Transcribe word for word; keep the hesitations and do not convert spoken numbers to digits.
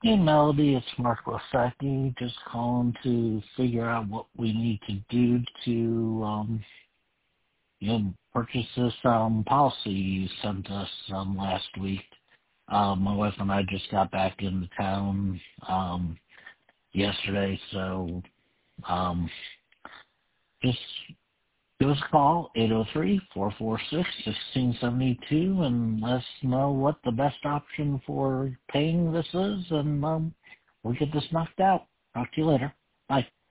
Hey Melody, it's Mark Losecki. Just calling to figure out what we need to do to, um, you know, purchase this um, policy you sent us um, last week. Um, my wife and I just got back into town um, yesterday, so um, just give us a call, eight oh three, four four six, one six seven two, and let us know what the best option for paying this is, and um, we'll get this knocked out. Talk to you later. Bye.